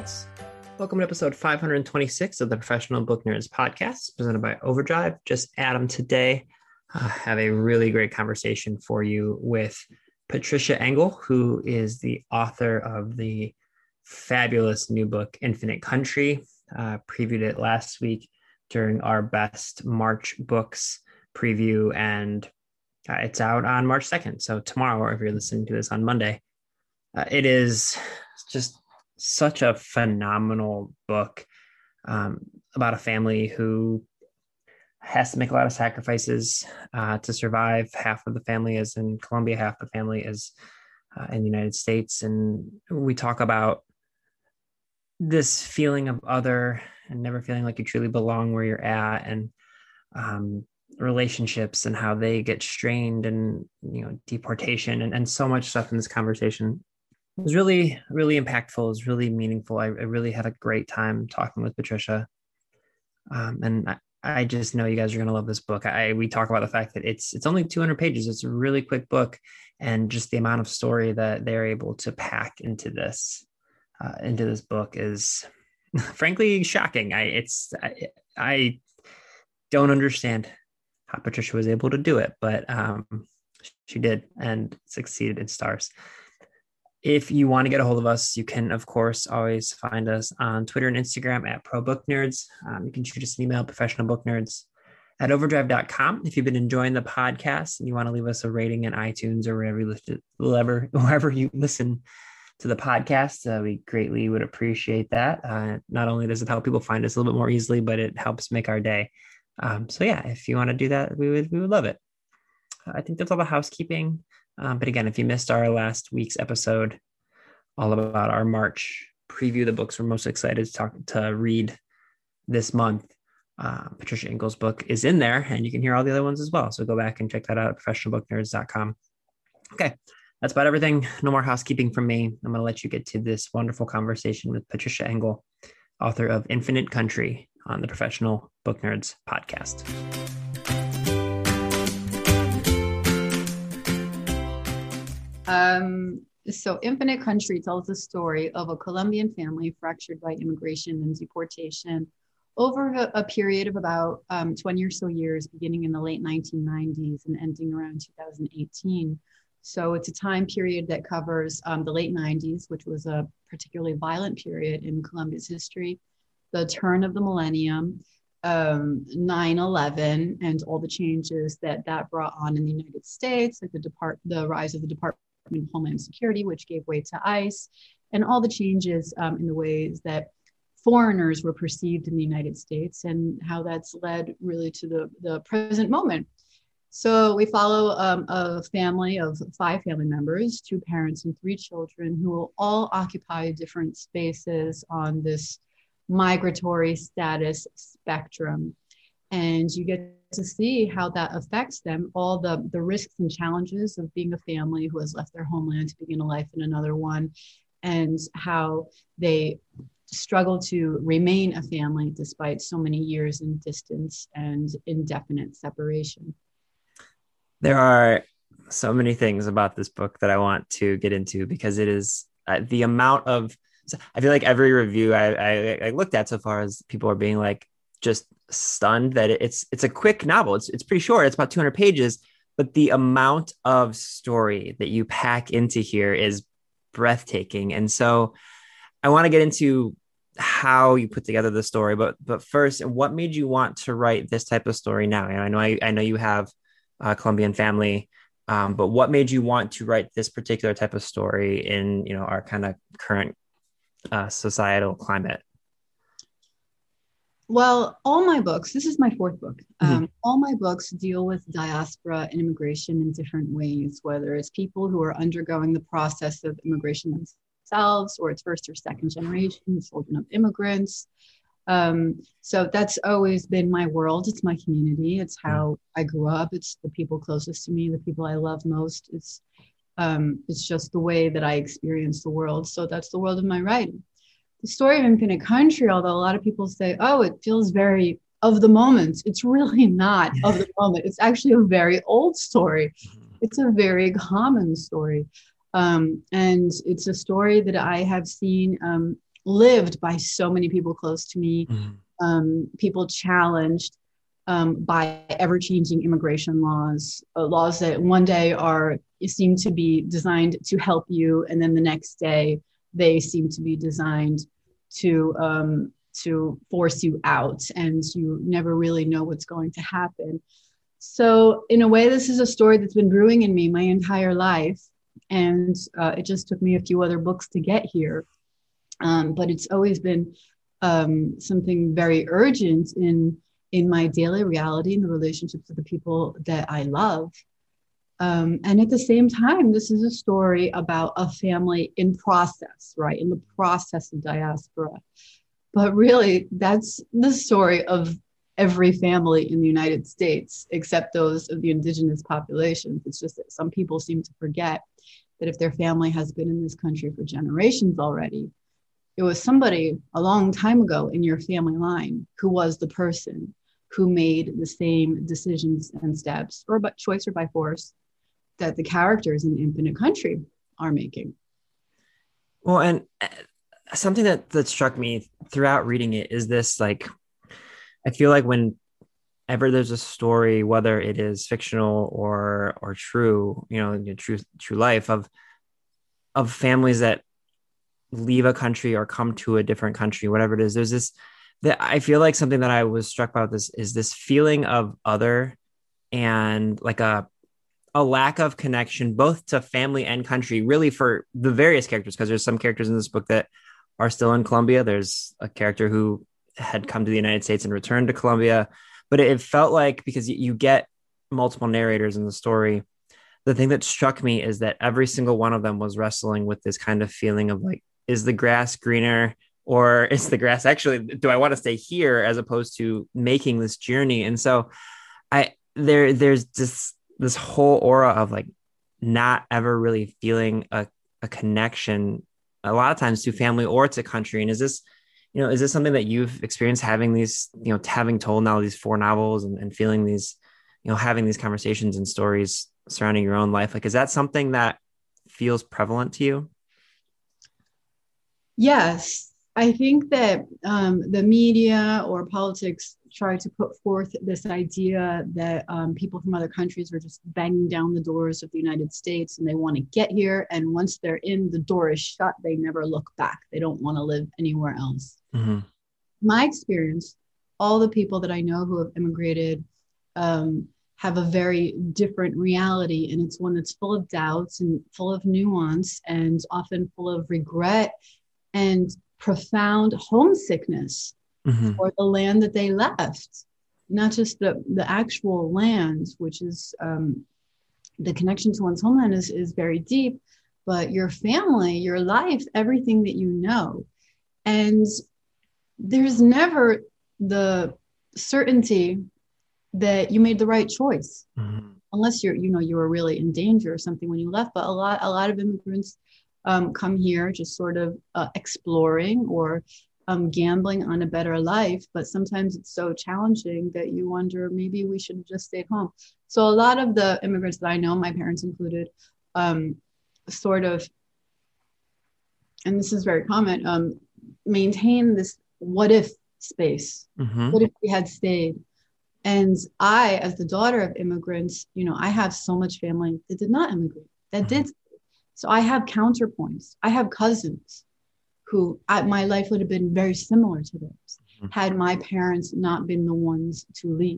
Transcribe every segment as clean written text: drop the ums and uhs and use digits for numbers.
Nerds. Welcome to episode 526 of the Professional Book Nerds podcast, presented by Overdrive. Just Adam today. Have a really great conversation for you with Patricia Engel, who is the author of the fabulous new book, Infinite Country. Previewed it last week during our Best March Books preview, and it's out on March 2nd. So tomorrow, or if you're listening to this on Monday, it is just such a phenomenal book about a family who has to make a lot of sacrifices to survive. Half of the family is in Colombia, half the family is in the United States. And we talk about this feeling of other and never feeling like you truly belong where you're at, and relationships and how they get strained, and deportation and so much stuff in this conversation. It was really, really impactful. It was really meaningful. I really had a great time talking with Patricia. And I just know you guys are going to love this book. We talk about the fact that it's only 200 pages. It's a really quick book, and just the amount of story that they're able to pack into this book is frankly shocking. I don't understand how Patricia was able to do it, but she did and succeeded in stars. If you want to get a hold of us, you can, of course, always find us on Twitter and Instagram at ProBookNerds. You can shoot us an email, professionalbooknerds@overdrive.com. If you've been enjoying the podcast and you want to leave us a rating in iTunes or wherever you listen to the podcast, we greatly would appreciate that. Not only does it help people find us a little bit more easily, but it helps make our day. So yeah, if you want to do that, we would love it. I think that's all the housekeeping. But again, if you missed our last week's episode, all about our March preview, the books we're most excited to read this month, Patricia Engel's book is in there, and you can hear all the other ones as well. So go back and check that out at professionalbooknerds.com. Okay, that's about everything. No more housekeeping from me. I'm going to let you get to this wonderful conversation with Patricia Engel, author of Infinite Country, on the Professional Book Nerds podcast. So Infinite Country tells the story of a Colombian family fractured by immigration and deportation over a period of about 20 or so years, beginning in the late 1990s and ending around 2018. So it's a time period that covers the late 90s, which was a particularly violent period in Colombia's history, the turn of the millennium, 9/11, and all the changes that brought on in the United States, like the rise of the Department of Homeland Security, which gave way to ICE, and all the changes in the ways that foreigners were perceived in the United States, and how that's led really to the present moment. So we follow a family of 5 family members, 2 parents and 3 children, who will all occupy different spaces on this migratory status spectrum. And you get to see how that affects them, all the risks and challenges of being a family who has left their homeland to begin a life in another one, and how they struggle to remain a family despite so many years in distance and indefinite separation. There are so many things about this book that I want to get into, because it is the amount of, I feel like every review I looked at so far, as people are being like just stunned that it's a quick novel. It's pretty short. It's about 200 pages, but the amount of story that you pack into here is breathtaking. And so I want to get into how you put together the story, but first, what made you want to write this type of story now? And I know you have a Colombian family, but what made you want to write this particular type of story in our kind of current societal climate? Well, all my books, this is my 4th book, all my books deal with diaspora and immigration in different ways, whether it's people who are undergoing the process of immigration themselves, or it's first or second generation children of immigrants. So that's always been my world. It's my community. It's how I grew up. It's the people closest to me, the people I love most. It's just the way that I experience the world. So that's the world of my writing. The story of Infinite Country, although a lot of people say, oh, it feels very of the moment, it's really not of the moment. It's actually a very old story. It's a very common story. And it's a story that I have seen lived by so many people close to me, Mhm. people challenged by ever-changing immigration laws, laws that one day are seem to be designed to help you, and then the next day they seem to be designed to force you out, and you never really know what's going to happen. So, in a way, this is a story that's been brewing in me my entire life, and it just took me a few other books to get here. But it's always been something very urgent in my daily reality, in the relationships with the people that I love. And at the same time, this is a story about a family in process, right? In the process of diaspora. But really, that's the story of every family in the United States, except those of the indigenous populations. It's just that some people seem to forget that if their family has been in this country for generations already, it was somebody a long time ago in your family line who was the person who made the same decisions and steps, or by choice or by force, that the characters in Infinite Country are making. Well, and something that struck me throughout reading it is this, like, I feel like whenever there's a story, whether it is fictional or true, true life of families that leave a country or come to a different country, whatever it is, there's this that I feel like something that I was struck by with this is this feeling of other, and like a lack of connection both to family and country, really, for the various characters, because there's some characters in this book that are still in Colombia. There's a character who had come to the United States and returned to Colombia, but it felt like, because you get multiple narrators in the story, the thing that struck me is that every single one of them was wrestling with this kind of feeling of like, is the grass greener, or is the grass actually, do I want to stay here as opposed to making this journey? And so there's this whole aura of like not ever really feeling a connection a lot of times to family or to country. And is this something that you've experienced, having these, having told now these 4 novels, and feeling these, having these conversations and stories surrounding your own life? Like, is that something that feels prevalent to you? Yes, I think that the media or politics try to put forth this idea that people from other countries are just banging down the doors of the United States and they want to get here. And once they're in, the door is shut. They never look back. They don't want to live anywhere else. Mm-hmm. My experience, all the people that I know who have immigrated have a very different reality. And it's one that's full of doubts and full of nuance and often full of regret and profound homesickness Mm-hmm. for the land that they left, not just the actual land, which is the connection to one's homeland is very deep, but your family, your life, everything that you know. And there's never the certainty that you made the right choice, Mm-hmm. unless you were really in danger or something when you left. But a lot of immigrants come here just sort of exploring or gambling on a better life. But sometimes it's so challenging that you wonder, maybe we should have just stayed home. So a lot of the immigrants that I know, my parents included, sort of, and this is very common, maintain this what if space. Mm-hmm. What if we had stayed? And I, as the daughter of immigrants, I have so much family that did not immigrate, that did. So I have counterpoints. I have cousins who my life would have been very similar to theirs had my parents not been the ones to leave.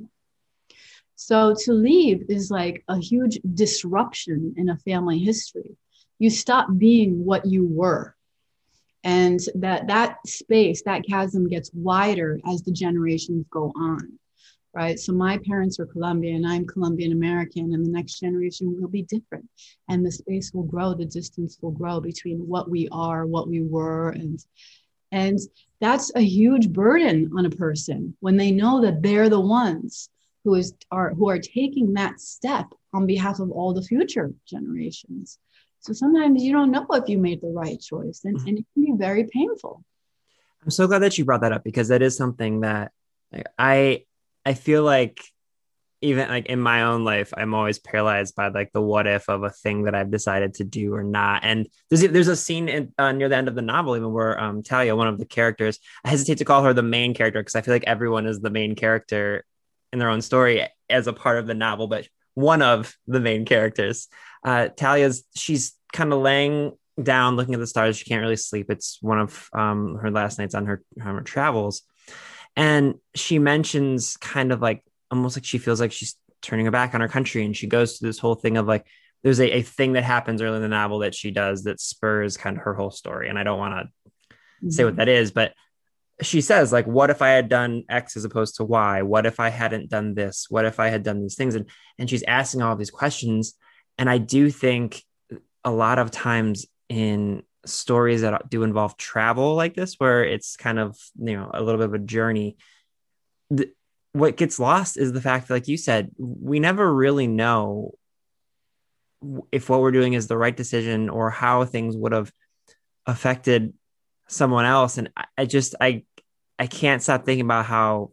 So to leave is like a huge disruption in a family history. You stop being what you were. And that space, that chasm gets wider as the generations go on. Right. So my parents are Colombian, I'm Colombian American, and the next generation will be different. And the space will grow, the distance will grow between what we are, what we were. And that's a huge burden on a person when they know that they're the ones who are taking that step on behalf of all the future generations. So sometimes you don't know if you made the right choice, and it can be very painful. I'm so glad that you brought that up, because that is something that I feel like even like in my own life, I'm always paralyzed by like the what if of a thing that I've decided to do or not. And there's a scene near the end of the novel, even where Talia, one of the characters, I hesitate to call her the main character because I feel like everyone is the main character in their own story as a part of the novel, but one of the main characters. She's kind of laying down looking at the stars. She can't really sleep. It's one of her last nights on her travels. And she mentions kind of like almost like she feels like she's turning her back on her country. And she goes to this whole thing of like, there's a thing that happens early in the novel that she does that spurs kind of her whole story. And I don't want to say what that is, but she says like, what if I had done X as opposed to Y? What if I hadn't done this? What if I had done these things? And she's asking all of these questions. And I do think a lot of times in stories that do involve travel like this, where it's kind of, a little bit of a journey, what gets lost is the fact that, like you said, we never really know if what we're doing is the right decision or how things would have affected someone else. And I can't stop thinking about how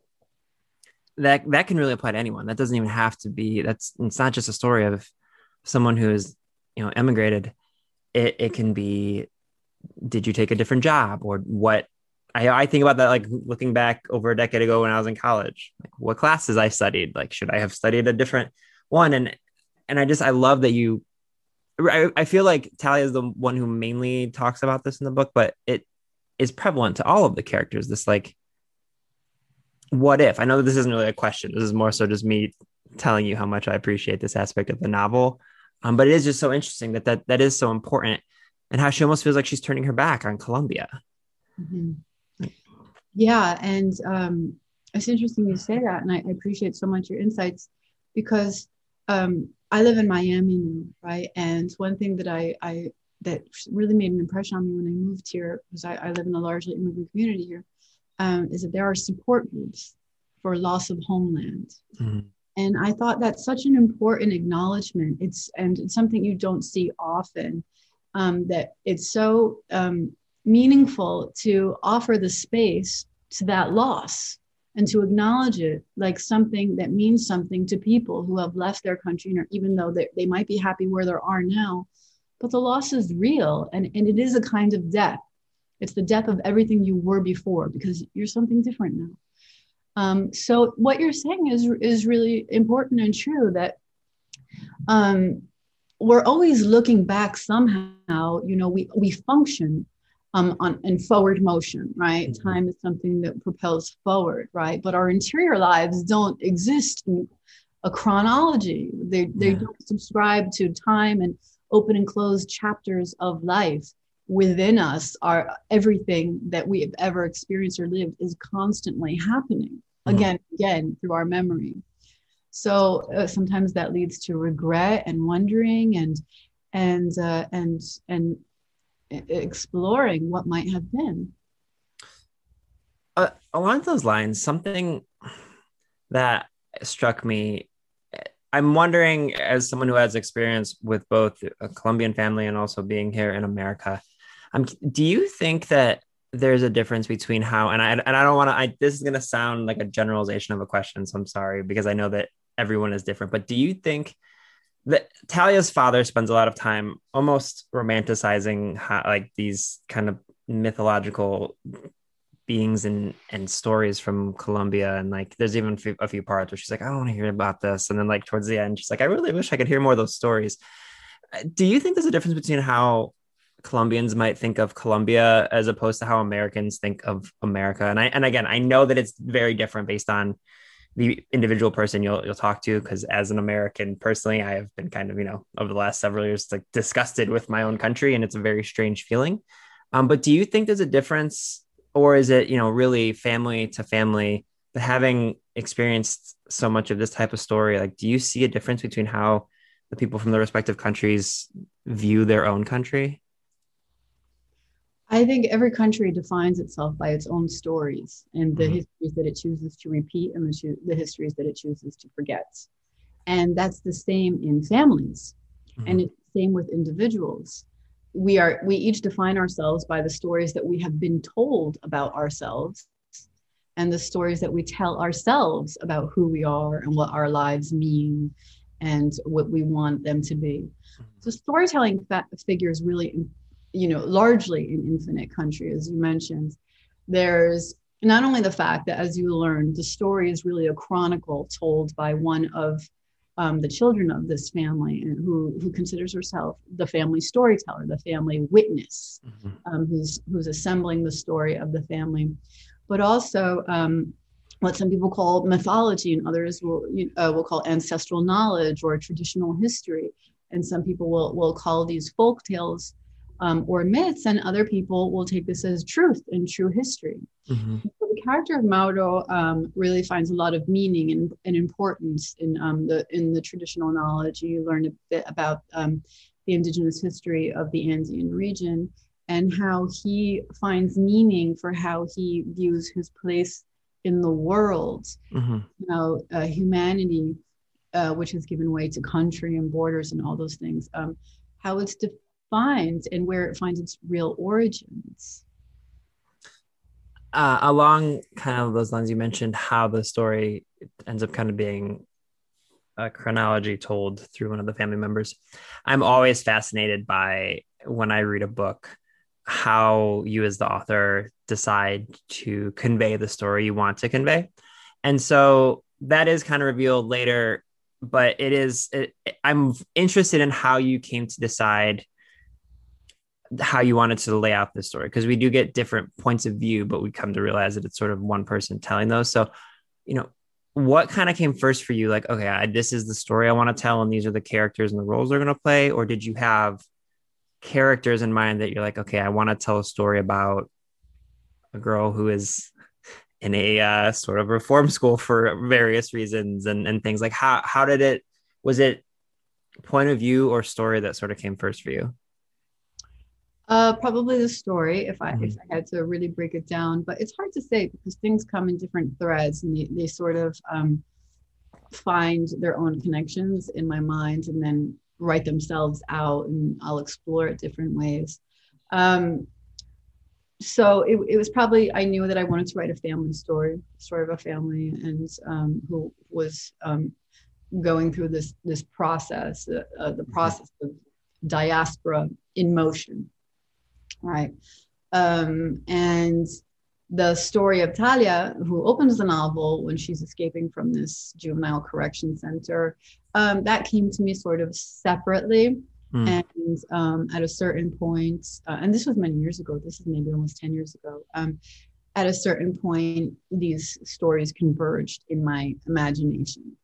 that can really apply to anyone. That doesn't even have to be, it's not just a story of someone who is, emigrated. It can be, did you take a different job, or what? I think about that, like looking back over a decade ago when I was in college, like what classes I studied, like, should I have studied a different one? And I love that I feel like Talia is the one who mainly talks about this in the book, but it is prevalent to all of the characters. This like, what if? I know that this isn't really a question. This is more so just me telling you how much I appreciate this aspect of the novel. But it is just so interesting that is so important, and how she almost feels like she's turning her back on Colombia. Mm-hmm. Yeah, and it's interesting you say that, and I appreciate so much your insights, because I live in Miami now, right? And one thing that that really made an impression on me when I moved here, because I live in a largely immigrant community here, is that there are support groups for loss of homeland. Mm-hmm. And I thought that's such an important acknowledgement. It's something you don't see often, that it's so meaningful to offer the space to that loss and to acknowledge it like something that means something to people who have left their country, or even though they might be happy where they are now, but the loss is real, and it is a kind of death. It's the death of everything you were before, because you're something different now. So what you're saying is really important and true, that we're always looking back somehow. We function in forward motion, right? Mm-hmm. Time is something that propels forward, right? But our interior lives don't exist in a chronology. They don't subscribe to time and open and closed chapters of life. Within us, everything that we have ever experienced or lived is constantly happening again through our memory. So sometimes that leads to regret and wondering and exploring what might have been. Along those lines, something that struck me, I'm wondering, as someone who has experience with both a Colombian family and also being here in America, do you think that there's a difference between how, and I don't want to, this is going to sound like a generalization of a question, so I'm sorry, because I know that everyone is different, but do you think that Talia's father spends a lot of time almost romanticizing like these kind of mythological beings and stories from Colombia, and like there's even a few parts where she's like, I don't want to hear about this, and then like towards the end she's like, I really wish I could hear more of those stories. Do you think there's a difference between how Colombians might think of Colombia as opposed to how Americans think of America? And again, I know that it's very different based on the individual person you'll talk to, because as an American personally, I have been kind of, over the last several years, like disgusted with my own country, and it's a very strange feeling. But do you think there's a difference, or is it, really family to family? But having experienced so much of this type of story, like, do you see a difference between how the people from the respective countries view their own country? I think every country defines itself by its own stories and the histories that it chooses to repeat and the histories that it chooses to forget. And that's the same in families, and it's the same with individuals. We each define ourselves by the stories that we have been told about ourselves, and the stories that we tell ourselves about who we are and what our lives mean and what we want them to be. So storytelling figures really, largely in Infinite Country, as you mentioned. There's not only the fact that, as you learned, the story is really a chronicle told by one of the children of this family, and who considers herself the family storyteller, the family witness, who's assembling the story of the family, but also what some people call mythology, and others will call ancestral knowledge or traditional history, and some people will call these folk tales or myths, and other people will take this as truth and true history. So the character of Mauro really finds a lot of meaning and importance in the traditional knowledge. You learn a bit about the indigenous history of the Andean region and how he finds meaning for how he views his place in the world. Humanity, which has given way to country and borders and all those things, how it's defined and where it finds its real origins. Along kind of those lines, you mentioned how the story ends up kind of being a chronology told through one of the family members. I'm always fascinated by, when I read a book, how you as the author decide to convey the story you want to convey. And so that is kind of revealed later, but I'm interested in how you came to decide how you wanted to lay out this story, because we do get different points of view, but we come to realize that it's sort of one person telling those. So, what kind of came first for you? Like, okay, this is the story I want to tell, and these are the characters and the roles they're going to play. Or did you have characters in mind that you're like, okay, I want to tell a story about a girl who is in a sort of reform school for various reasons and things? Like, was it point of view or story that sort of came first for you? Probably the story, if I had to really break it down, but it's hard to say because things come in different threads, and they sort of find their own connections in my mind and then write themselves out, and I'll explore it different ways. So it was probably, I knew that I wanted to write a family story of a family, and who was going through this process, the process of diaspora in motion. Right. And the story of Talia, who opens the novel when she's escaping from this juvenile correction center, that came to me sort of separately. And at a certain point, and this was many years ago, this is maybe almost 10 years ago, at a certain point, these stories converged in my imagination.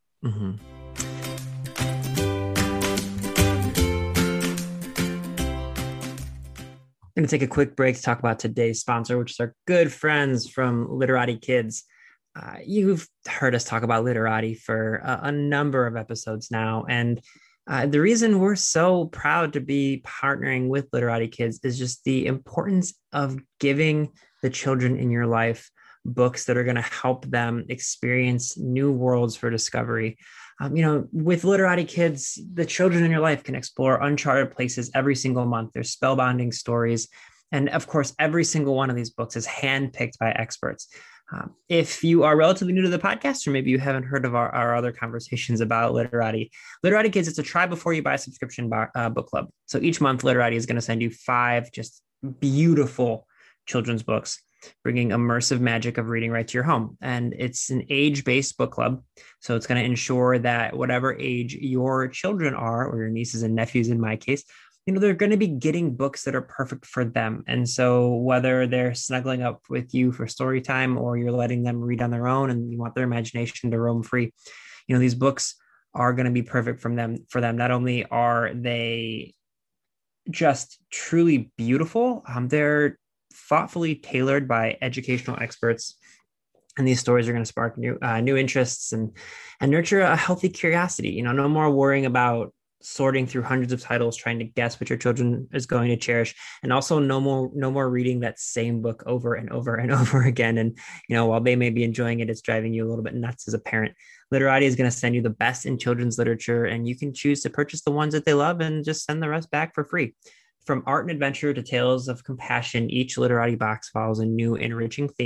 Going to take a quick break to talk about today's sponsor, which is our good friends from Literati Kids. You've heard us talk about Literati for a number of episodes now. And the reason we're so proud to be partnering with Literati Kids is just the importance of giving the children in your life books that are going to help them experience new worlds for discovery. With Literati Kids, the children in your life can explore uncharted places every single month. There's spellbinding stories. And of course, every single one of these books is handpicked by experts. If you are relatively new to the podcast, or maybe you haven't heard of our other conversations about Literati Kids, it's a try before you buy subscription book club. So each month, Literati is going to send you 5 just beautiful children's books, bringing immersive magic of reading right to your home. And it's an age-based book club. So it's going to ensure that whatever age your children are, or your nieces and nephews in my case, they're going to be getting books that are perfect for them. And so whether they're snuggling up with you for story time, or you're letting them read on their own and you want their imagination to roam free, these books are going to be perfect for them. Not only are they just truly beautiful, they're thoughtfully tailored by educational experts, and these stories are going to spark new interests and nurture a healthy curiosity. No more worrying about sorting through hundreds of titles trying to guess what your children is going to cherish, and also no more reading that same book over and over and over again. And while they may be enjoying it, it's driving you a little bit nuts as a parent. Literati is going to send you the best in children's literature, and you can choose to purchase the ones that they love and just send the rest back for free. From art and adventure to tales of compassion, each Literati box follows a new enriching theme.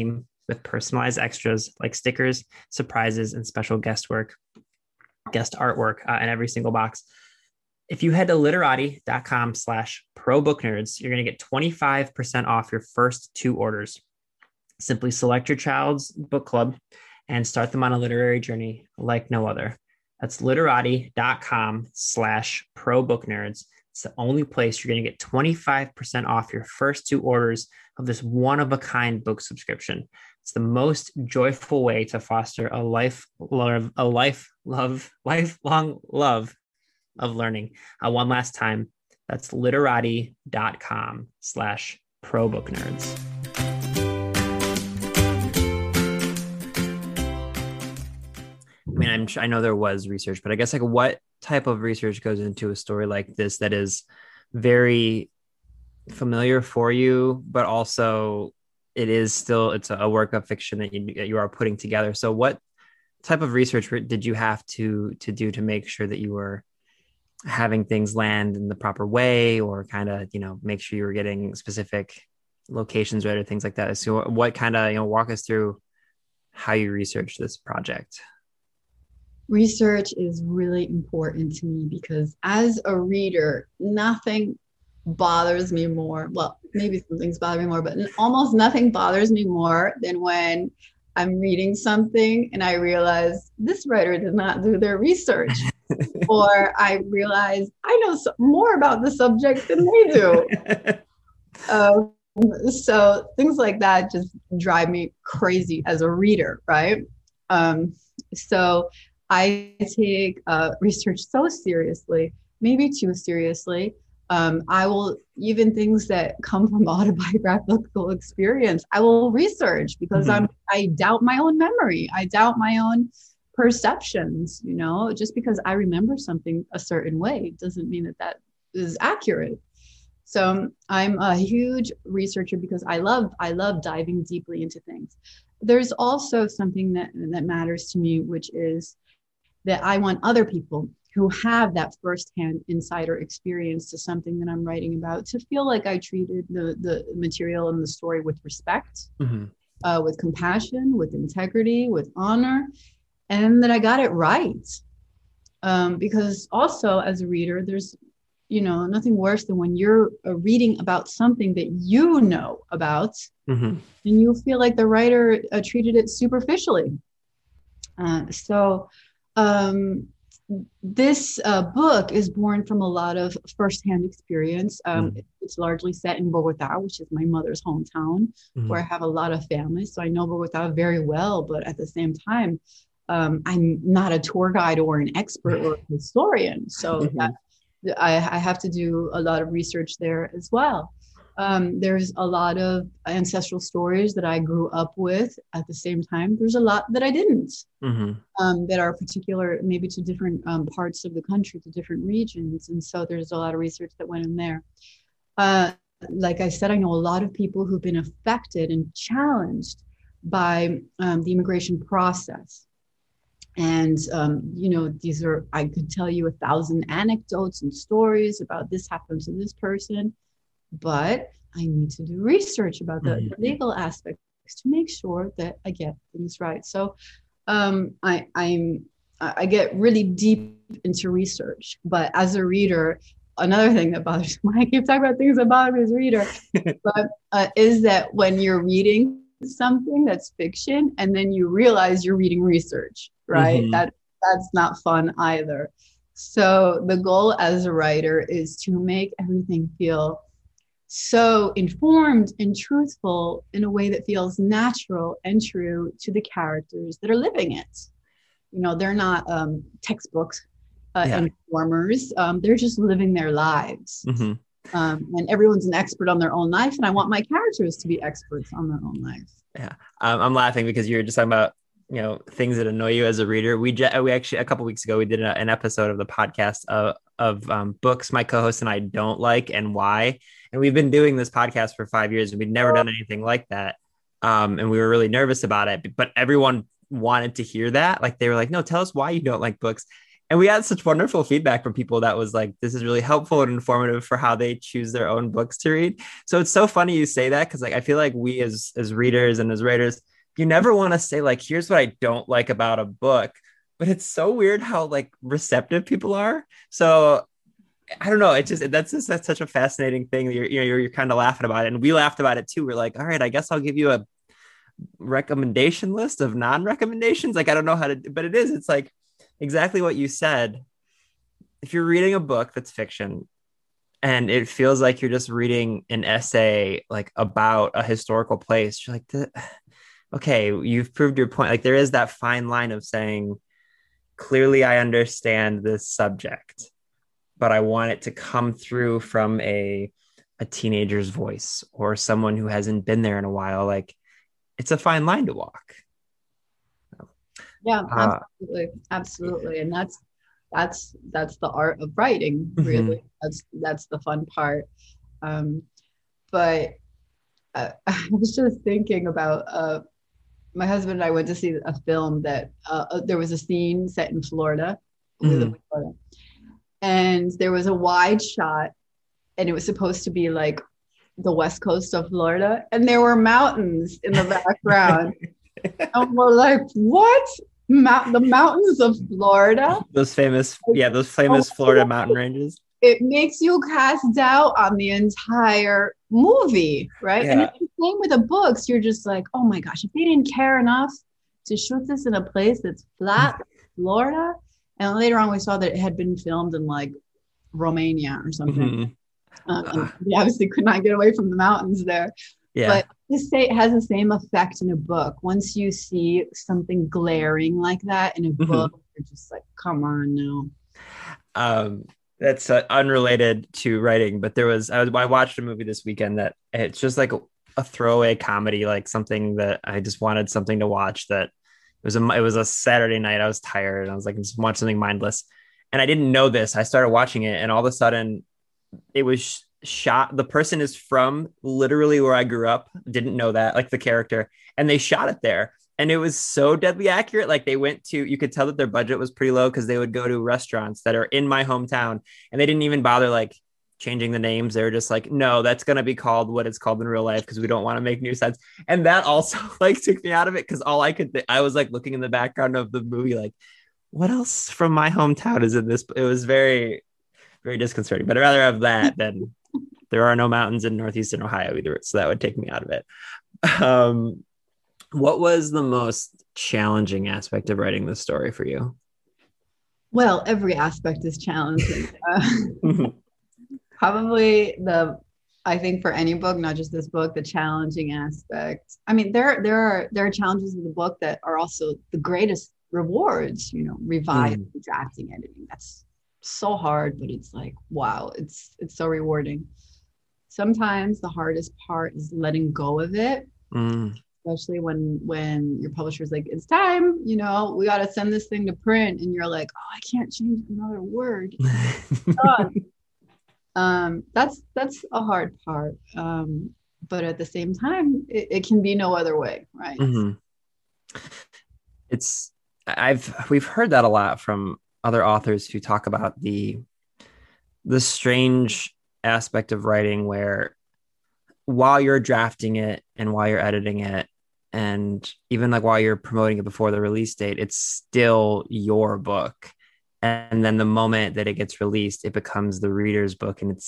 with personalized extras like stickers, surprises, and special guest artwork in every single box. If you head to literati.com/pro-book-nerds, you're going to get 25% off your first 2 orders. Simply select your child's book club and start them on a literary journey like no other. That's literati.com/pro-book-nerds. It's the only place you're going to get 25% off your first 2 orders of this one-of-a-kind book subscription. It's the most joyful way to foster a lifelong love of learning. One last time, that's literati.com/pro-book-nerds. I mean, I know there was research, but I guess like what type of research goes into a story like this that is very familiar for you, but also it's a work of fiction that you are putting together. So what type of research did you have to do to make sure that you were having things land in the proper way, or kind of, make sure you were getting specific locations right or things like that? So what kind of, walk us through how you researched this project? Research is really important to me because as a reader, nothing bothers me more. Well, maybe some things bother me more, but almost nothing bothers me more than when I'm reading something and I realize this writer did not do their research. Or I realize I know more about the subject than they do. So things like that just drive me crazy as a reader, right? So I take research so seriously, maybe too seriously. I will, even things that come from autobiographical experience, I will research because I doubt my own memory. I doubt my own perceptions, just because I remember something a certain way doesn't mean that is accurate. So I'm a huge researcher because I love diving deeply into things. There's also something that matters to me, which is that I want other people who have that firsthand insider experience to something that I'm writing about to feel like I treated the material and the story with respect, with compassion, with integrity, with honor, and that I got it right. Because also as a reader, there's, nothing worse than when you're reading about something that you know about and you feel like the writer treated it superficially. This book is born from a lot of firsthand experience. It's largely set in Bogota, which is my mother's hometown, where I have a lot of family. So I know Bogota very well, but at the same time, I'm not a tour guide or an expert or a historian. So I have to do a lot of research there as well. There's a lot of ancestral stories that I grew up with. At the same time, there's a lot that I didn't, that are particular maybe to different parts of the country, to different regions. And so there's a lot of research that went in there. Like I said, I know a lot of people who've been affected and challenged by the immigration process. And, these are, I could tell you 1,000 anecdotes and stories about this happened to this person. But I need to do research about the legal aspects to make sure that I get things right. So I get really deep into research. But as a reader, another thing that bothers me, I keep talking about things that bother me as a reader, but is that when you're reading something that's fiction and then you realize you're reading research, right? That's not fun either. So the goal as a writer is to make everything feel so informed and truthful in a way that feels natural and true to the characters that are living it. They're not textbooks informers. They're just living their lives. And everyone's an expert on their own life. And I want my characters to be experts on their own life. Yeah. I'm laughing because you're just talking about, things that annoy you as a reader. We actually, a couple of weeks ago, we did an episode of the podcast of books my co-host and I don't like and why. And we've been doing this podcast for 5 years and we'd never done anything like that. And we were really nervous about it, but everyone wanted to hear that. Like they were like, no, tell us why you don't like books. And we had such wonderful feedback from people that was like, this is really helpful and informative for how they choose their own books to read. So it's so funny you say that, because like I feel like we as readers and as writers you never want to say like, here's what I don't like about a book, but it's so weird how like receptive people are. So I don't know. That's such a fascinating thing. You're kind of laughing about it, and we laughed about it too. We're like, all right, I guess I'll give you a recommendation list of non-recommendations. Like I don't know how to, but it's like exactly what you said. If you're reading a book that's fiction and it feels like you're just reading an essay like about a historical place, you're like, okay, you've proved your point. Like there is that fine line of saying, clearly I understand this subject, but I want it to come through from a teenager's voice or someone who hasn't been there in a while. Like it's a fine line to walk. Yeah, absolutely. And that's the art of writing, really. That's the fun part. But I was just thinking about my husband and I went to see a film that there was a scene set in Florida. And there was a wide shot, and it was supposed to be like the west coast of Florida, and there were mountains in the background. And we're like, what? The mountains of Florida? Those famous Florida mountain ranges. It makes you cast doubt on the entire movie, right? Yeah. And it's the same with the books. You're just like, oh my gosh, if they didn't care enough to shoot this in a place that's flat, Florida. And later on, we saw that it had been filmed in like Romania or something. And we obviously could not get away from the mountains there. Yeah. But it has the same effect in a book. Once you see something glaring like that in a book, you're just like, come on now. That's unrelated to writing, but I watched a movie this weekend that it's just like a throwaway comedy, like something that I just wanted something to watch. That it was a Saturday night. I was tired and I was like, just watch something mindless. And I didn't know this. I started watching it, and all of a sudden, it was shot. The person is from literally where I grew up. Didn't know that, like the character, and they shot it there. And it was so deadly accurate. Like you could tell that their budget was pretty low because they would go to restaurants that are in my hometown, and they didn't even bother like changing the names. They were just like, no, that's going to be called what it's called in real life because we don't want to make new sets. And that also like took me out of it because all I was like looking in the background of the movie, like what else from my hometown is in this? It was very, very disconcerting, but I'd rather have that than there are no mountains in Northeastern Ohio either. So that would take me out of it. What was the most challenging aspect of writing this story for you? Well, every aspect is challenging. Probably I think for any book, not just this book, the challenging aspect. I mean, there are challenges in the book that are also the greatest rewards, revising, drafting, editing. That's so hard, but it's like, wow, it's so rewarding. Sometimes the hardest part is letting go of it. Especially when your publisher's like, it's time, we got to send this thing to print, and you're like, oh, I can't change another word. That's a hard part, but at the same time, it can be no other way, right? We've heard that a lot from other authors who talk about the strange aspect of writing where while you're drafting it and while you're editing it, and even like while you're promoting it before the release date, it's still your book. And then the moment that it gets released, it becomes the reader's book. And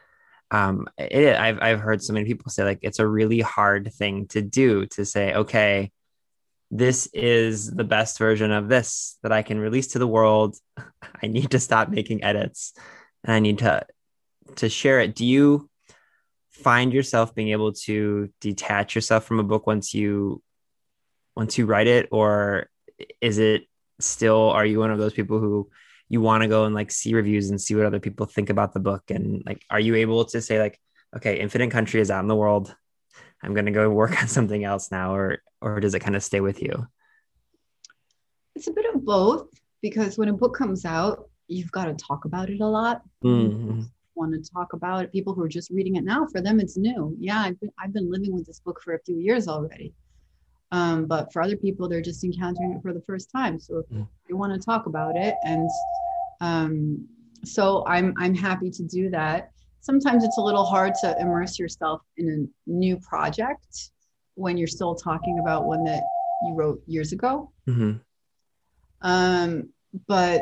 I've heard so many people say like, it's a really hard thing to do, to say, okay, this is the best version of this that I can release to the world. I need to stop making edits and I need to share it. Do you find yourself being able to detach yourself from a book once you write it, or is it still, are you one of those people who you want to go and like see reviews and see what other people think about the book, and like are you able to say like, okay, Infinite Country is out in the world, I'm going to go work on something else now, or does it kind of stay with you? It's a bit of both, because when a book comes out, you've got to talk about it a lot. Want to talk about it. People who are just reading it now, for them it's new. Yeah, I've been living with this book for a few years already. But for other people, they're just encountering it for the first time. So they want to talk about it, and so I'm happy to do that. Sometimes it's a little hard to immerse yourself in a new project when you're still talking about one that you wrote years ago. Mm-hmm. But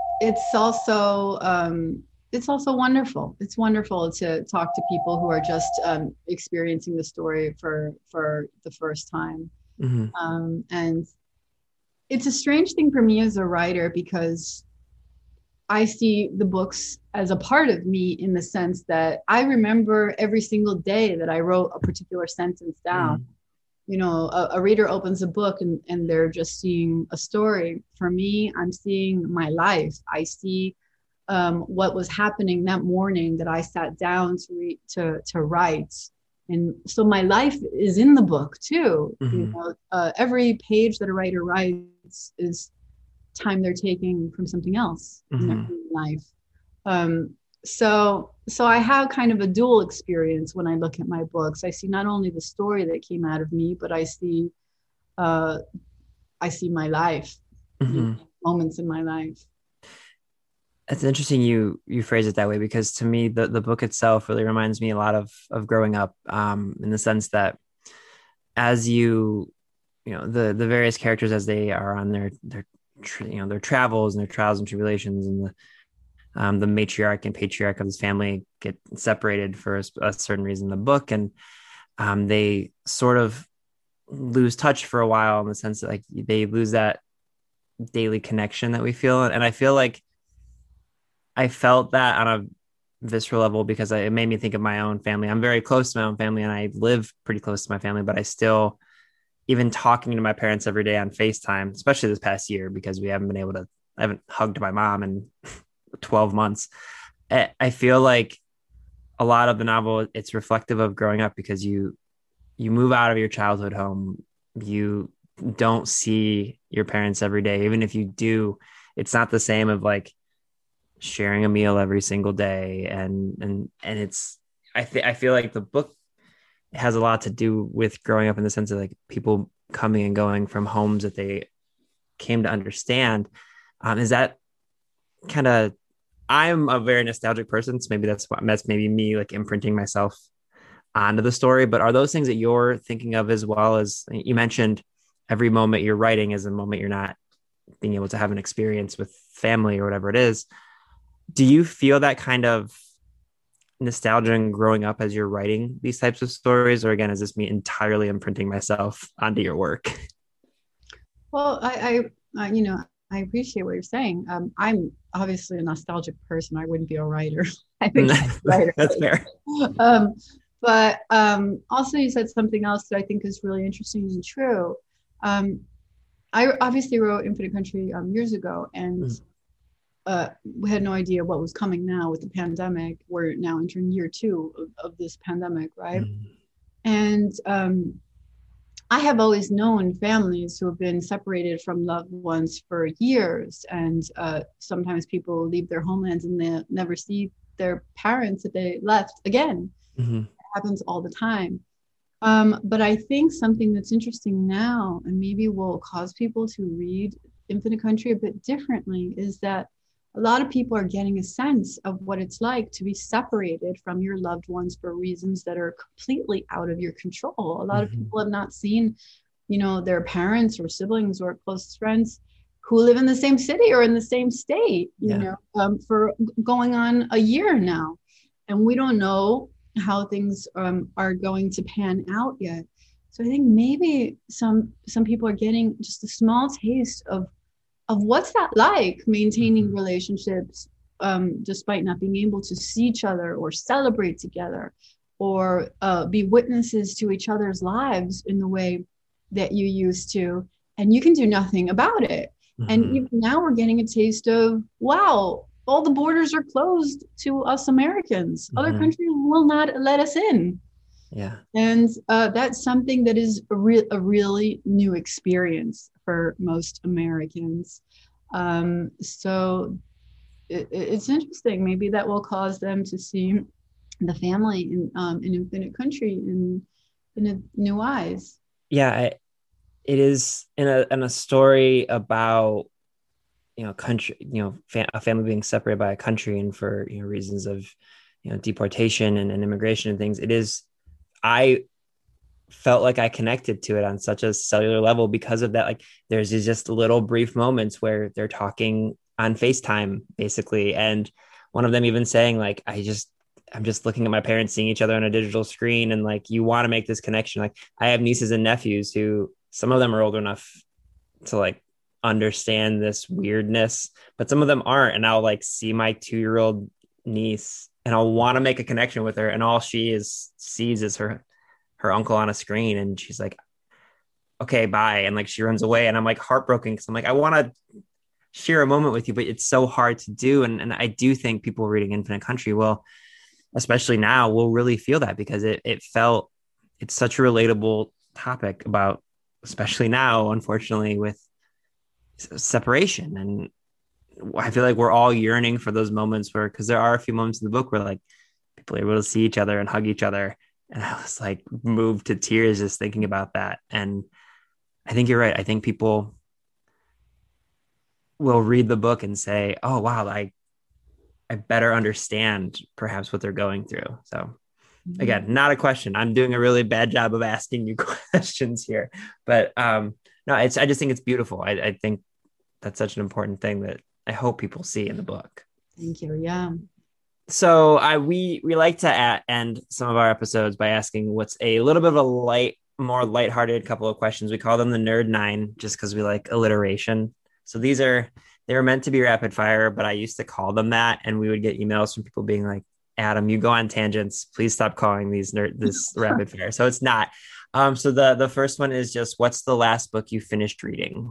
it's also wonderful. It's wonderful to talk to people who are just experiencing the story for the first time. Mm-hmm. And it's a strange thing for me as a writer because I see the books as a part of me in the sense that I remember every single day that I wrote a particular sentence down. Mm-hmm. You know, a reader opens a book and they're just seeing a story. For me, I'm seeing my life. I see what was happening that morning that I sat down to write. And so my life is in the book too. Mm-hmm. You know, every page that a writer writes is time they're taking from something else in their life. So I have kind of a dual experience when I look at my books. I see not only the story that came out of me, but I see my life, moments in my life. It's interesting you phrase it that way, because to me the book itself really reminds me a lot of growing up, in the sense that as you know the various characters as they are on their travels and their trials and tribulations, and the matriarch and patriarch of this family get separated for a certain reason in the book, and they sort of lose touch for a while, in the sense that like they lose that daily connection that we feel. And I feel like I felt that on a visceral level because it made me think of my own family. I'm very close to my own family and I live pretty close to my family, but I still, even talking to my parents every day on FaceTime, especially this past year, because I haven't hugged my mom in 12 months. I feel like a lot of the novel, it's reflective of growing up, because you move out of your childhood home. You don't see your parents every day. Even if you do, it's not the same of like sharing a meal every single day. And it's, I feel like the book has a lot to do with growing up, in the sense of like people coming and going from homes that they came to understand. Is that kind of, I'm a very nostalgic person, so maybe that's maybe me like imprinting myself onto the story. But are those things that you're thinking of as well? As you mentioned, every moment you're writing is a moment you're not being able to have an experience with family or whatever it is. Do you feel that kind of nostalgia and growing up as you're writing these types of stories, or again, is this me entirely imprinting myself onto your work? Well, I appreciate what you're saying. I'm obviously a nostalgic person. I wouldn't be a writer. I think I'm a writer. That's fair. But also you said something else that I think is really interesting and true. I obviously wrote Infinite Country years ago, and we had no idea what was coming now with the pandemic. We're now entering year 2 of this pandemic, right? And I have always known families who have been separated from loved ones for years, and sometimes people leave their homelands and they never see their parents that they left again. It happens all the time. But I think something that's interesting now, and maybe will cause people to read Infinite Country a bit differently, is that a lot of people are getting a sense of what it's like to be separated from your loved ones for reasons that are completely out of your control. A lot of people have not seen, their parents or siblings or close friends who live in the same city or in the same state, for going on a year now. And we don't know how things are going to pan out yet. So I think maybe some people are getting just a small taste of what's that like, maintaining relationships despite not being able to see each other or celebrate together or be witnesses to each other's lives in the way that you used to, and you can do nothing about it. And even now we're getting a taste of, wow, all the borders are closed to us Americans. Other countries will not let us in. Yeah. And that's something that is a really new experience for most Americans. So it's interesting. Maybe that will cause them to see the family in Infinite Country in a new eyes. Yeah, it is in a story about country, a family being separated by a country, and for reasons of deportation and immigration and things. It is, I felt like I connected to it on such a cellular level because of that. Like there's these just little brief moments where they're talking on FaceTime basically. And one of them even saying like, I'm just looking at my parents seeing each other on a digital screen. And like, you want to make this connection. Like I have nieces and nephews who some of them are old enough to like understand this weirdness, but some of them aren't. And I'll like see my 2-year-old niece and I'll want to make a connection with her. And all sees is her uncle on a screen. And she's like, okay, bye. And like, she runs away and I'm like heartbroken because I'm like, I want to share a moment with you, but it's so hard to do. And I do think people reading Infinite Country will, especially now, will really feel that because it's such a relatable topic about, especially now, unfortunately, with separation. And I feel like we're all yearning for those moments where, because there are a few moments in the book where like people are able to see each other and hug each other. And I was like moved to tears just thinking about that. And I think you're right. I think people will read the book and say, oh, wow, I better understand perhaps what they're going through. So again, not a question. I'm doing a really bad job of asking you questions here, but no, I just think it's beautiful. I think that's such an important thing that I hope people see in the book. Thank you. Yeah. So we like to end some of our episodes by asking what's a little bit of a more lighthearted couple of questions. We call them the Nerd Nine just because we like alliteration. So they were meant to be rapid fire, but I used to call them that, and we would get emails from people being like, Adam, you go on tangents. Please stop calling this rapid fire. So it's not. So the first one is just, what's the last book you finished reading?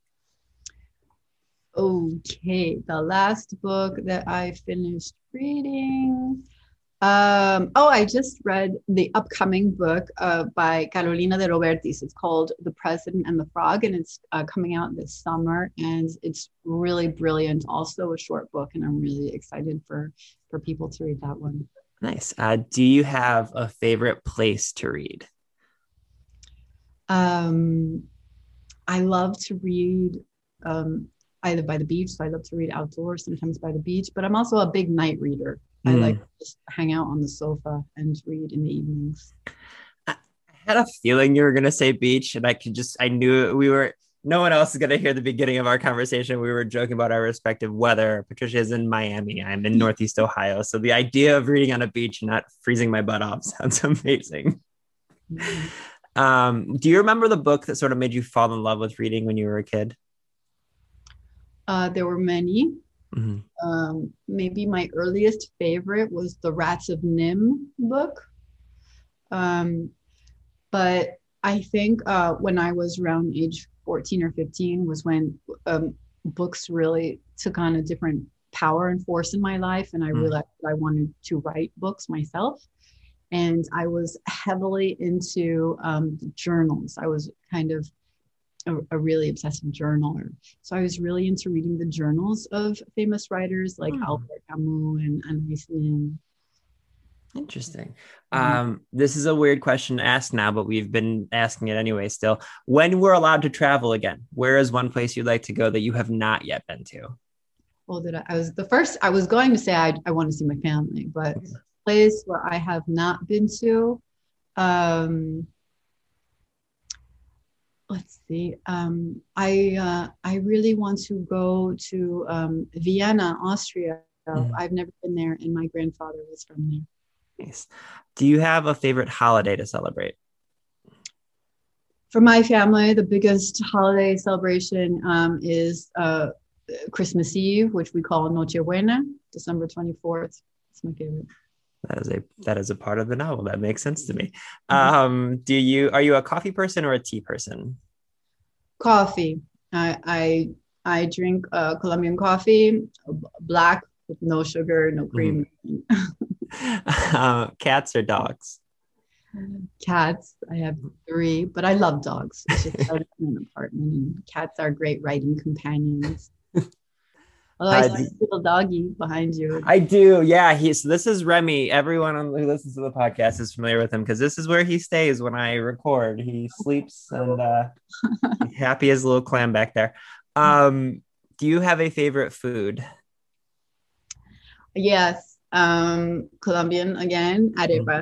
Okay, the last book that I finished reading. I just read the upcoming book by Carolina de Robertis. It's called The President and the Frog, and it's coming out this summer, and it's really brilliant. Also a short book, and I'm really excited for people to read that one. Nice. Do you have a favorite place to read? I love to read either by the beach, so I love to read outdoors, sometimes by the beach, but I'm also a big night reader. I like to just hang out on the sofa and read in the evenings. I had a feeling you were going to say beach, and I knew no one else is going to hear the beginning of our conversation. We were joking about our respective weather. Patricia is in Miami. I'm in Northeast Ohio. So the idea of reading on a beach and not freezing my butt off sounds amazing. Do you remember the book that sort of made you fall in love with reading when you were a kid? There were many. Mm-hmm. Maybe my earliest favorite was the Rats of Nim book. But I think when I was around age 14 or 15 was when books really took on a different power and force in my life. And I realized that I wanted to write books myself. And I was heavily into the journals. I was kind of a really obsessive journaler. So I was really into reading the journals of famous writers like Albert Camus and Anais Nin. Interesting. This is a weird question to ask now, but we've been asking it anyway still. When we're allowed to travel again, where is one place you'd like to go that you have not yet been to? Well, I was going to say I want to see my family, but place where I have not been to, let's see. I really want to go to Vienna, Austria. I've never been there, and my grandfather was from there. Nice. Do you have a favorite holiday to celebrate? For my family, the biggest holiday celebration is Christmas Eve, which we call Noche Buena, December 24th. It's my favorite. That is a part of the novel. That makes sense to me. Mm-hmm. Are you a coffee person or a tea person? Coffee. I drink Colombian coffee, black with no sugar, no cream. Mm-hmm. Cats or dogs? Cats. I have 3, but I love dogs. It's just I live in an apartment, and cats are great writing companions. Although I see a little doggy behind you. I do, yeah. So this is Remy. Everyone who listens to the podcast is familiar with him because this is where he stays when I record. He sleeps and happy as a little clam back there. Do you have a favorite food? Yes, Colombian again, arepas.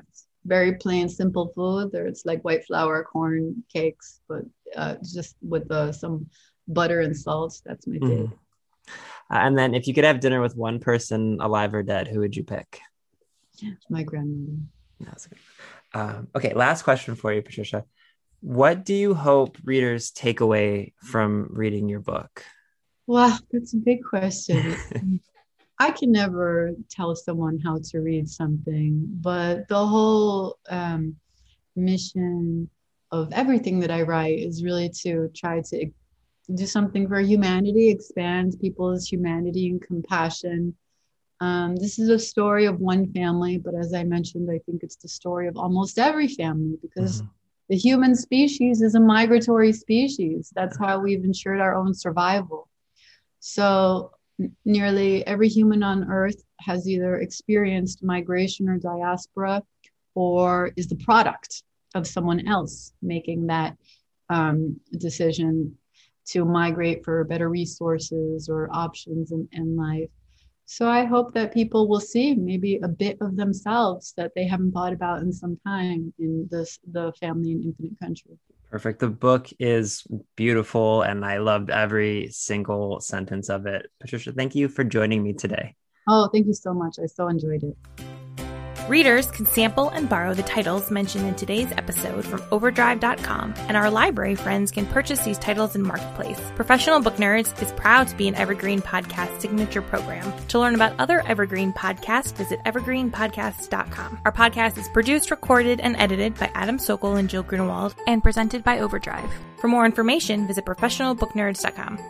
very plain, simple food. It's like white flour corn cakes, but just with some butter and salt. That's my favorite. And then if you could have dinner with one person, alive or dead, who would you pick? My grandmother. That's good. Okay, last question for you, Patricia. What do you hope readers take away from reading your book? Wow, that's a big question. I can never tell someone how to read something, but the whole mission of everything that I write is really to try to do something for humanity, expand people's humanity and compassion. This is a story of one family, but as I mentioned, I think it's the story of almost every family, because the human species is a migratory species. That's how we've ensured our own survival. So nearly every human on Earth has either experienced migration or diaspora, or is the product of someone else making that decision to migrate for better resources or options in life. So I hope that people will see maybe a bit of themselves that they haven't thought about in some time in the Family in Infinite Country. Perfect. The book is beautiful, and I loved every single sentence of it. Patricia, thank you for joining me today. Oh, thank you so much. I so enjoyed it. Readers can sample and borrow the titles mentioned in today's episode from Overdrive.com, and our library friends can purchase these titles in Marketplace. Professional Book Nerds is proud to be an Evergreen Podcast signature program. To learn about other Evergreen podcasts, visit evergreenpodcasts.com. Our podcast is produced, recorded, and edited by Adam Sokol and Jill Grunewald, and presented by Overdrive. For more information, visit professionalbooknerds.com.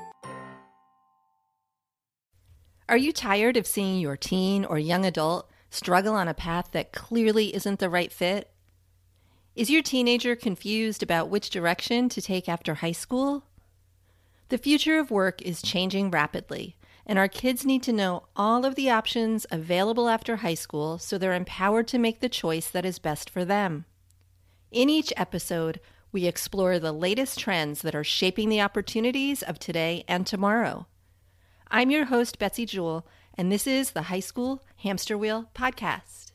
Are you tired of seeing your teen or young adult struggle on a path that clearly isn't the right fit? Is your teenager confused about which direction to take after high school? The future of work is changing rapidly, and our kids need to know all of the options available after high school so they're empowered to make the choice that is best for them. In each episode, we explore the latest trends that are shaping the opportunities of today and tomorrow. I'm your host, Betsy Jewell, and this is the High School Hamster Wheel Podcast.